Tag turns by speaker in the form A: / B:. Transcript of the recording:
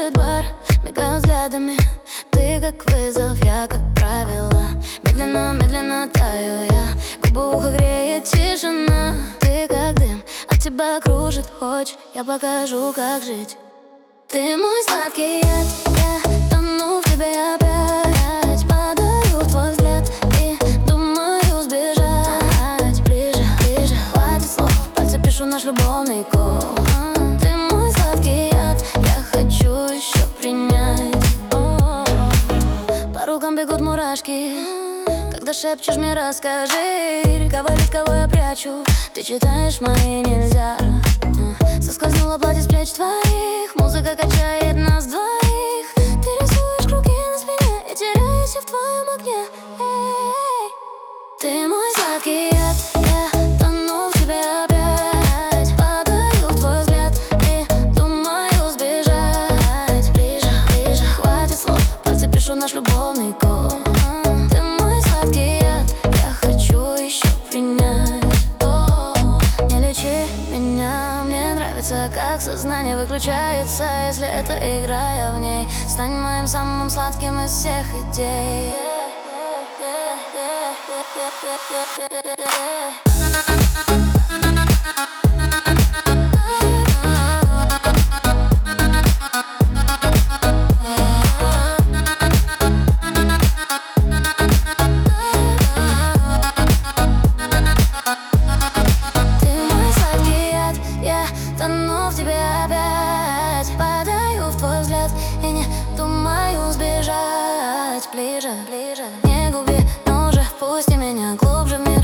A: танцует бар, мигаю взглядами. Ты как вызов, я как правило. Медленно, медленно таю я, губы ухо греет тишина. Ты как дым, от тебя кружит, хочешь, я покажу, как жить. Ты мой сладкий яд, я тону в тебе опять. Падаю в твой взгляд и думаю сбежать. Ближе, ближе, хватит слов, пальцы пишу наш любовный код. Ты мой сладкий яд, я хочу еще принять. По рукам бегут мурашки, когда шепчешь мне расскажи. Говорит, кого я прячу, ты читаешь мои нельзя. Соскользнуло платье с плеч твоих, музыка качает нас двоих. Ты рисуешь круги на спине и теряюсь в твоем огне. Ты мой сладкий яд, я тону в тебе опять. Падаю в твой взгляд и думаю сбежать. Ближе, ближе, хватит слов, пальцы пишу наш любовный код. Ты мой сладкий яд, я хочу еще принять. Не лечи меня, мне нравится, как сознание выключается, если это игра, я в ней. Стань моим самым сладким из всех идей. Тону в тебе опять, падаю в твой взгляд и не думаю сбежать. Ближе, ближе, не губи, но уже впусти меня глубже в мир.